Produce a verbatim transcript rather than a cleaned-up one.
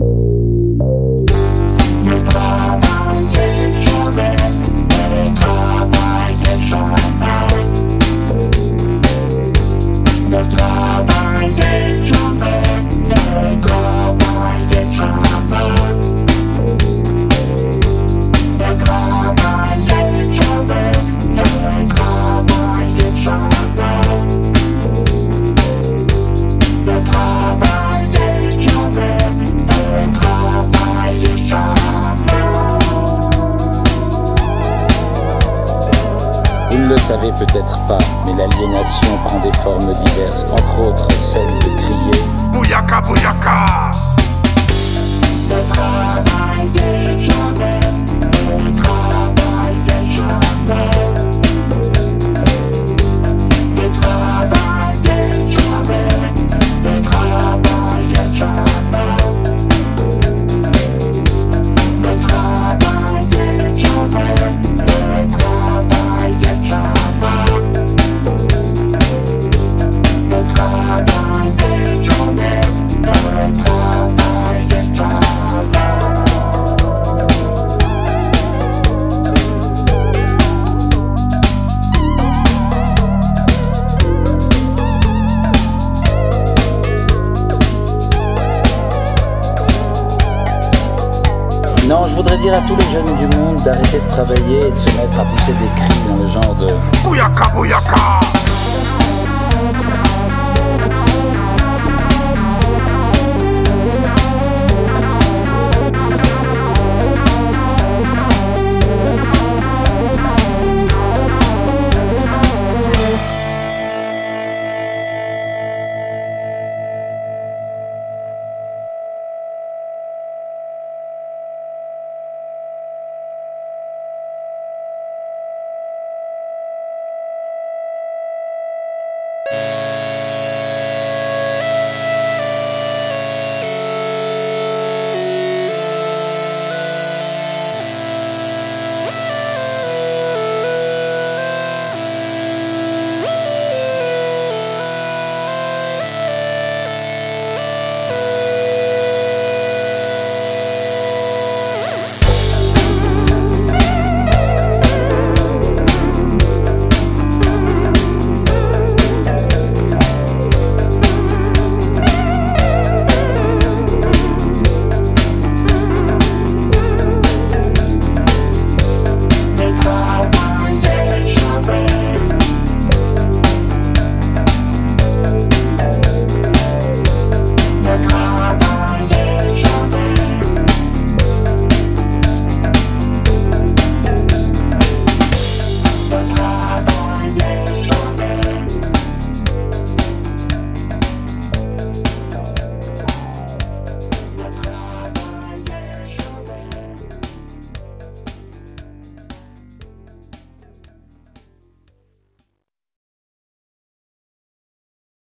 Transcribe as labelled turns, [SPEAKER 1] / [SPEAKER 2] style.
[SPEAKER 1] Vous ne le savez peut-être pas, mais l'aliénation prend des formes diverses, entre autres celle de crier
[SPEAKER 2] Bouyaka, bouyaka.
[SPEAKER 3] Le travail des jardins, le travail des jardins, le travail des jardins, le travail des jardins, le travail des jardins, le travail des jardins, le travail des jardins, le travail des jardins.
[SPEAKER 1] Non, je voudrais dire à tous les jeunes du monde d'arrêter de travailler et de se mettre à pousser des cris dans le genre de
[SPEAKER 2] Bouyaka, bouyaka.